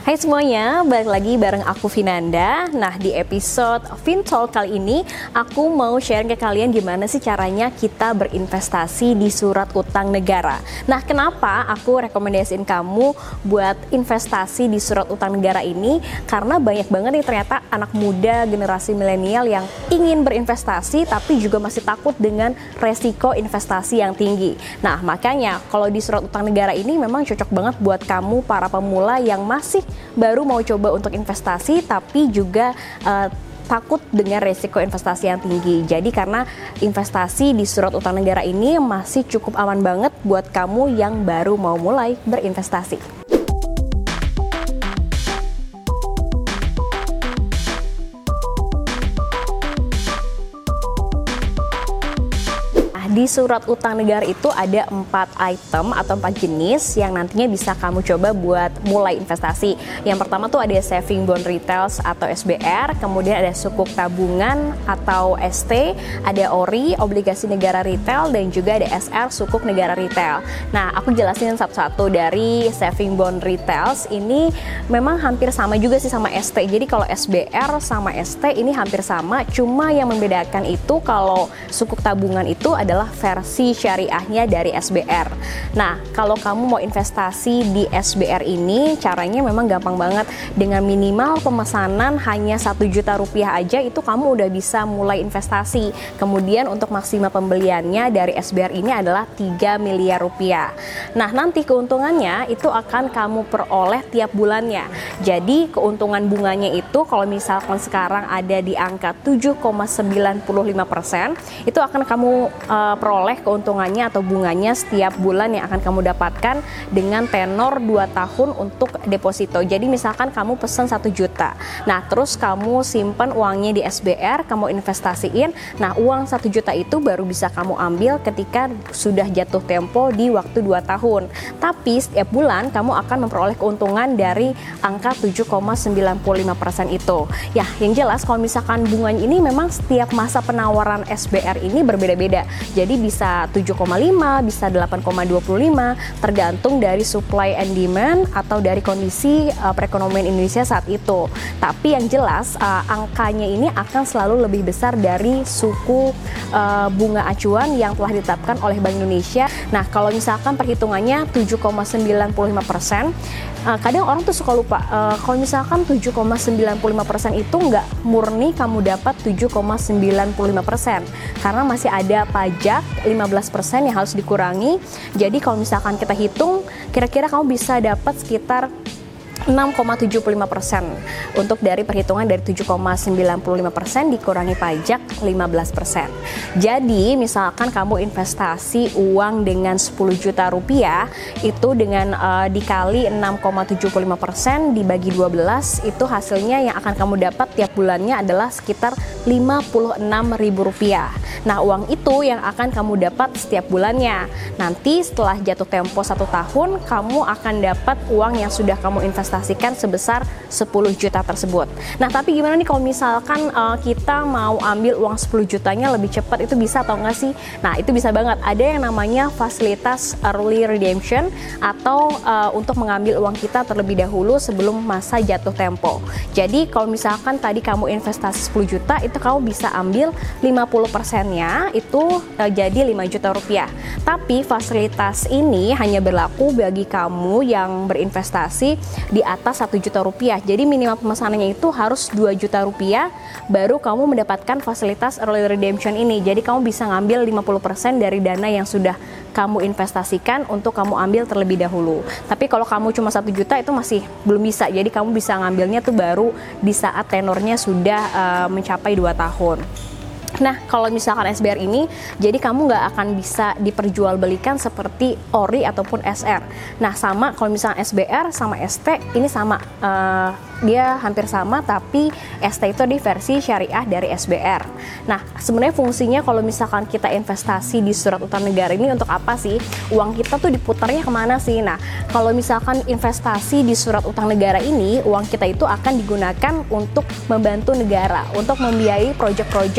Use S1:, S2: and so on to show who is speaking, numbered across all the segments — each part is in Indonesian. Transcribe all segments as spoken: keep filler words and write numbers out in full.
S1: Hai semuanya, balik lagi bareng aku Vinanda. Nah, di episode FinTalk kali ini aku mau share ke kalian gimana sih caranya kita berinvestasi di surat utang negara. Nah, kenapa aku rekomendasiin kamu buat investasi di surat utang negara ini? Karena banyak banget nih ternyata anak muda generasi milenial yang ingin berinvestasi tapi juga masih takut dengan resiko investasi yang tinggi. Nah, makanya kalau di surat utang negara ini memang cocok banget buat kamu para pemula yang masih baru mau coba untuk investasi tapi juga uh, takut dengan resiko investasi yang tinggi. Jadi karena investasi di surat utang negara ini masih cukup aman banget buat kamu yang baru mau mulai berinvestasi. Di surat utang negara itu ada empat item atau empat jenis yang nantinya bisa kamu coba buat mulai investasi. Yang pertama tuh ada saving bond retail atau S B R, kemudian ada sukuk tabungan atau S T, ada O R I, obligasi negara retail, dan juga ada S R, sukuk negara retail. Nah, aku jelasin satu-satu. Dari saving bond retail ini memang hampir sama juga sih sama S T. Jadi kalau S B R sama S T ini hampir sama, cuma yang membedakan itu kalau sukuk tabungan itu adalah versi syariahnya dari S B R. Nah, kalau kamu mau investasi di S B R ini, caranya memang gampang banget. Dengan minimal pemesanan hanya satu juta rupiah aja, itu kamu udah bisa mulai investasi. Kemudian untuk maksimal pembeliannya dari S B R ini adalah tiga miliar rupiah. Nah, nanti keuntungannya itu akan kamu peroleh tiap bulannya. Jadi, keuntungan bunganya itu kalau misalkan sekarang ada di angka tujuh koma sembilan lima persen, itu akan kamu uh, peroleh keuntungannya atau bunganya setiap bulan yang akan kamu dapatkan dengan tenor dua tahun untuk deposito. Jadi misalkan kamu pesan satu juta, nah terus kamu simpan uangnya di S B R, kamu investasiin, nah uang satu juta itu baru bisa kamu ambil ketika sudah jatuh tempo di waktu dua tahun. Tapi setiap bulan kamu akan memperoleh keuntungan dari angka tujuh koma sembilan lima persen itu. Ya, yang jelas kalau misalkan bunganya ini memang setiap masa penawaran S B R ini berbeda-beda. Jadi bisa tujuh koma lima, bisa delapan koma dua lima, tergantung dari supply and demand atau dari kondisi uh, perekonomian Indonesia saat itu. Tapi yang jelas uh, angkanya ini akan selalu lebih besar dari suku uh, bunga acuan yang telah ditetapkan oleh Bank Indonesia. Nah, kalau misalkan perhitungannya tujuh koma sembilan lima persen, uh, kadang orang tuh suka lupa, uh, kalau misalkan tujuh koma sembilan lima persen itu nggak murni kamu dapat tujuh koma sembilan lima persen, karena masih ada pajak lima belas persen yang harus dikurangi. Jadi kalau misalkan kita hitung, kira-kira kamu bisa dapat sekitar enam koma tujuh lima persen untuk dari perhitungan dari tujuh koma sembilan lima persen dikurangi pajak lima belas persen. Jadi misalkan kamu investasi uang dengan sepuluh juta rupiah, itu dengan uh, dikali enam koma tujuh lima persen dibagi dua belas, itu hasilnya yang akan kamu dapat tiap bulannya adalah sekitar lima puluh enam ribu rupiah. Nah, uang itu yang akan kamu dapat setiap bulannya. Nanti setelah jatuh tempo satu tahun, kamu akan dapat uang yang sudah kamu investasikan sebesar sepuluh juta tersebut. Nah, tapi gimana nih kalau misalkan uh, kita mau ambil uang sepuluh jutanya lebih cepat, itu bisa atau enggak sih? Nah, itu bisa banget. Ada yang namanya fasilitas early redemption atau uh, untuk mengambil uang kita terlebih dahulu sebelum masa jatuh tempo. Jadi, kalau misalkan tadi kamu investasi sepuluh juta, itu kamu bisa ambil lima puluh persennya itu uh, jadi lima juta rupiah. Tapi fasilitas ini hanya berlaku bagi kamu yang berinvestasi di atas satu juta rupiah. Jadi minimal pemesanannya itu harus dua juta rupiah baru kamu mendapatkan fasilitas early redemption ini. Jadi kamu bisa ngambil lima puluh persen dari dana yang sudah kamu investasikan untuk kamu ambil terlebih dahulu. Tapi kalau kamu cuma satu juta itu masih belum bisa. Jadi kamu bisa ngambilnya tuh baru di saat tenornya sudah uh, mencapai dua tahun. Nah, kalau misalkan S B R ini, jadi kamu nggak akan bisa diperjualbelikan seperti O R I ataupun S R. Nah, sama kalau misalkan S B R sama S T ini sama, uh, dia hampir sama, tapi S T itu di versi syariah dari S B R. Nah, sebenarnya fungsinya kalau misalkan kita investasi di surat utang negara ini untuk apa sih? Uang kita tuh diputarnya kemana sih? Nah, kalau misalkan investasi di surat utang negara ini, uang kita itu akan digunakan untuk membantu negara, untuk membiayai proyek-proyek yang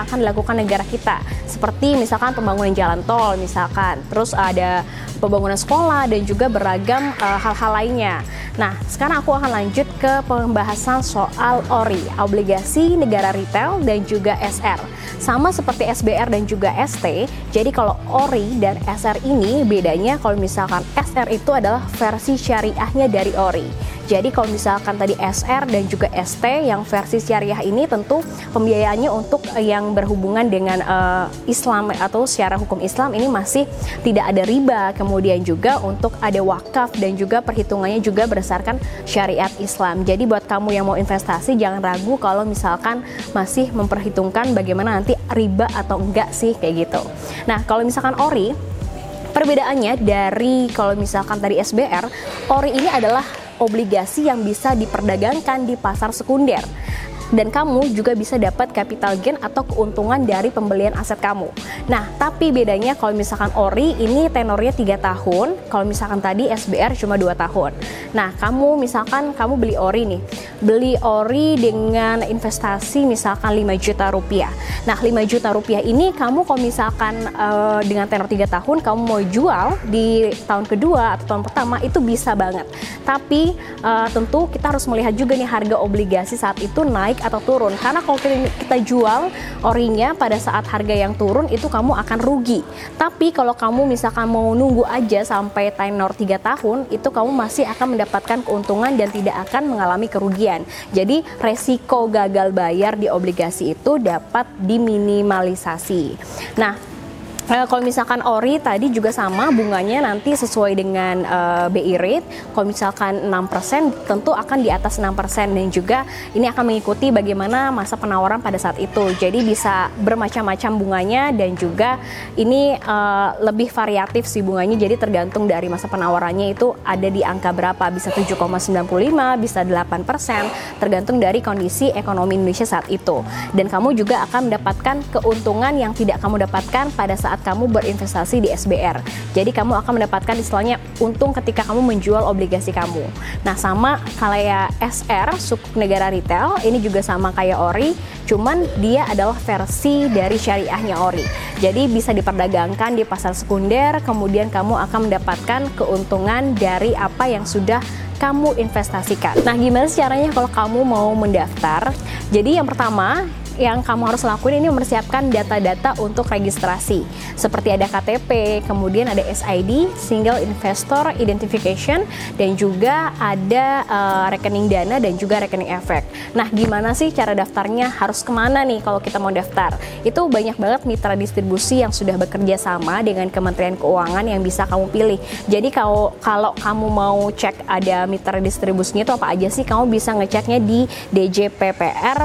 S1: akan dilakukan negara kita, seperti misalkan pembangunan jalan tol misalkan, terus ada pembangunan sekolah dan juga beragam uh, hal-hal lainnya. Nah, sekarang aku akan lanjut ke pembahasan soal O R I, obligasi negara retail dan juga S R. Sama seperti S B R dan juga S T, jadi kalau O R I dan S R ini bedanya kalau misalkan S R itu adalah versi syariahnya dari O R I. Jadi kalau misalkan tadi S R dan juga S T yang versi syariah ini tentu pembiayaannya untuk yang berhubungan dengan uh, Islam atau secara hukum Islam ini masih tidak ada riba. Kemudian juga untuk ada wakaf dan juga perhitungannya juga berdasarkan syariat Islam. Jadi buat kamu yang mau investasi jangan ragu kalau misalkan masih memperhitungkan bagaimana nanti riba atau enggak sih kayak gitu. Nah, kalau misalkan O R I, perbedaannya dari kalau misalkan tadi S B R, O R I ini adalah obligasi yang bisa diperdagangkan di pasar sekunder. Dan kamu juga bisa dapat capital gain atau keuntungan dari pembelian aset kamu. Nah, tapi bedanya kalau misalkan O R I ini tenornya tiga tahun, kalau misalkan tadi S B R cuma dua tahun. Nah, kamu misalkan kamu beli O R I nih, beli O R I dengan investasi misalkan lima juta rupiah. Nah, lima juta rupiah ini kamu kalau misalkan uh, dengan tenor tiga tahun kamu mau jual di tahun kedua atau tahun pertama itu bisa banget. Tapi uh, tentu kita harus melihat juga nih harga obligasi saat itu naik atau turun, karena kalau kita jual O R I-nya pada saat harga yang turun itu kamu akan rugi. Tapi kalau kamu misalkan mau nunggu aja sampai tenor tiga tahun itu kamu masih akan mendapatkan keuntungan dan tidak akan mengalami kerugian. Jadi resiko gagal bayar di obligasi itu dapat diminimalisasi. Nah, Uh, kalau misalkan O R I tadi juga sama, bunganya nanti sesuai dengan uh, B I rate. Kalau misalkan enam persen tentu akan di atas enam persen, dan juga ini akan mengikuti bagaimana masa penawaran pada saat itu. Jadi bisa bermacam-macam bunganya, dan juga ini uh, lebih variatif sih bunganya. Jadi tergantung dari masa penawarannya itu ada di angka berapa, bisa tujuh koma sembilan lima, bisa delapan persen, tergantung dari kondisi ekonomi Indonesia saat itu. Dan kamu juga akan mendapatkan keuntungan yang tidak kamu dapatkan pada saat kamu berinvestasi di S B R. Jadi kamu akan mendapatkan istilahnya untung ketika kamu menjual obligasi kamu. Nah, sama kayak S R, sukuk negara retail, ini juga sama kayak O R I, cuman dia adalah versi dari syariahnya O R I. Jadi bisa diperdagangkan di pasar sekunder, kemudian kamu akan mendapatkan keuntungan dari apa yang sudah kamu investasikan. Nah, gimana caranya kalau kamu mau mendaftar? Jadi yang pertama yang kamu harus lakuin ini mempersiapkan data-data untuk registrasi, seperti ada K T P, kemudian ada S I D, Single Investor Identification, dan juga ada uh, rekening dana dan juga rekening efek. Nah, gimana sih cara daftarnya? Harus kemana nih kalau kita mau daftar? Itu banyak banget mitra distribusi yang sudah bekerja sama dengan Kementerian Keuangan yang bisa kamu pilih. Jadi kalau kalau kamu mau cek ada mitra distribusinya itu apa aja sih, kamu bisa ngeceknya di D J P P R,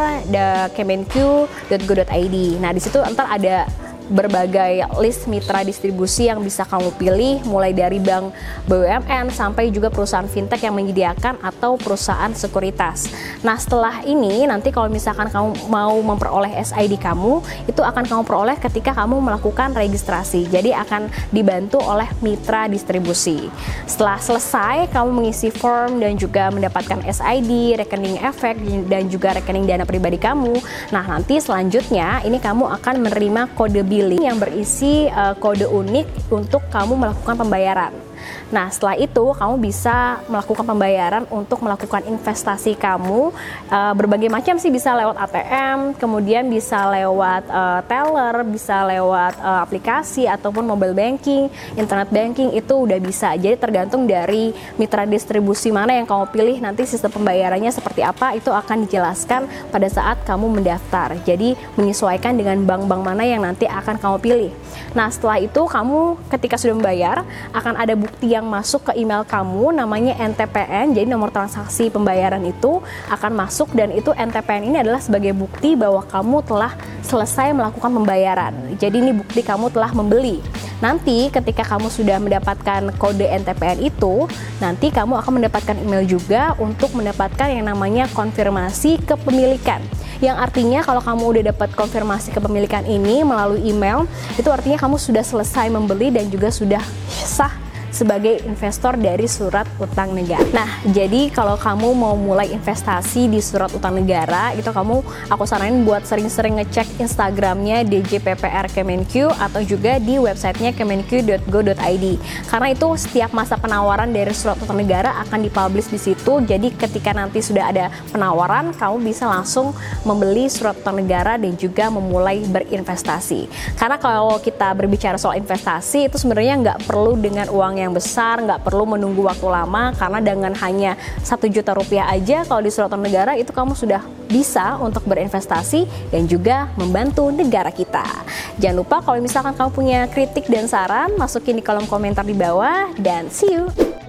S1: Kemenq dot go dot i d. Nah, di situ ntar ada berbagai list mitra distribusi yang bisa kamu pilih, mulai dari bank B U M N sampai juga perusahaan fintech yang menyediakan atau perusahaan sekuritas. Nah, setelah ini nanti kalau misalkan kamu mau memperoleh S I D kamu, itu akan kamu peroleh ketika kamu melakukan registrasi. Jadi akan dibantu oleh mitra distribusi. Setelah selesai kamu mengisi form dan juga mendapatkan S I D, rekening efek, dan juga rekening dana pribadi kamu. Nah, nanti selanjutnya ini kamu akan menerima kode billing yang berisi uh, kode unik untuk kamu melakukan pembayaran. Nah, setelah itu kamu bisa melakukan pembayaran untuk melakukan investasi kamu, uh, berbagai macam sih, bisa lewat A T M, kemudian bisa lewat uh, teller, bisa lewat uh, aplikasi ataupun mobile banking, internet banking, itu udah bisa. Jadi tergantung dari mitra distribusi mana yang kamu pilih, nanti sistem pembayarannya seperti apa itu akan dijelaskan pada saat kamu mendaftar. Jadi menyesuaikan dengan bank-bank mana yang nanti akan kamu pilih. Nah, setelah itu kamu ketika sudah membayar akan ada bukti yang masuk ke email kamu, namanya N T P N. Jadi nomor transaksi pembayaran itu akan masuk, dan itu N T P N ini adalah sebagai bukti bahwa kamu telah selesai melakukan pembayaran. Jadi ini bukti kamu telah membeli. Nanti ketika kamu sudah mendapatkan kode N T P N itu, nanti kamu akan mendapatkan email juga untuk mendapatkan yang namanya konfirmasi kepemilikan. Yang artinya kalau kamu udah dapat konfirmasi kepemilikan ini melalui email, itu artinya kamu sudah selesai membeli dan juga sudah sah sebagai investor dari surat utang negara. Nah, jadi kalau kamu mau mulai investasi di surat utang negara, itu kamu aku saranin buat sering-sering ngecek Instagramnya D J P P R Kemenq atau juga di websitenya kemenq dot go dot i d. Karena itu setiap masa penawaran dari surat utang negara akan dipublish di situ. Jadi ketika nanti sudah ada penawaran, kamu bisa langsung membeli surat utang negara dan juga memulai berinvestasi. Karena kalau kita berbicara soal investasi itu sebenarnya nggak perlu dengan uang yang besar, nggak perlu menunggu waktu lama, karena dengan hanya satu juta rupiah aja kalau di surat utang negara itu kamu sudah bisa untuk berinvestasi dan juga membantu negara kita. Jangan lupa kalau misalkan kamu punya kritik dan saran, masukin di kolom komentar di bawah, dan see you!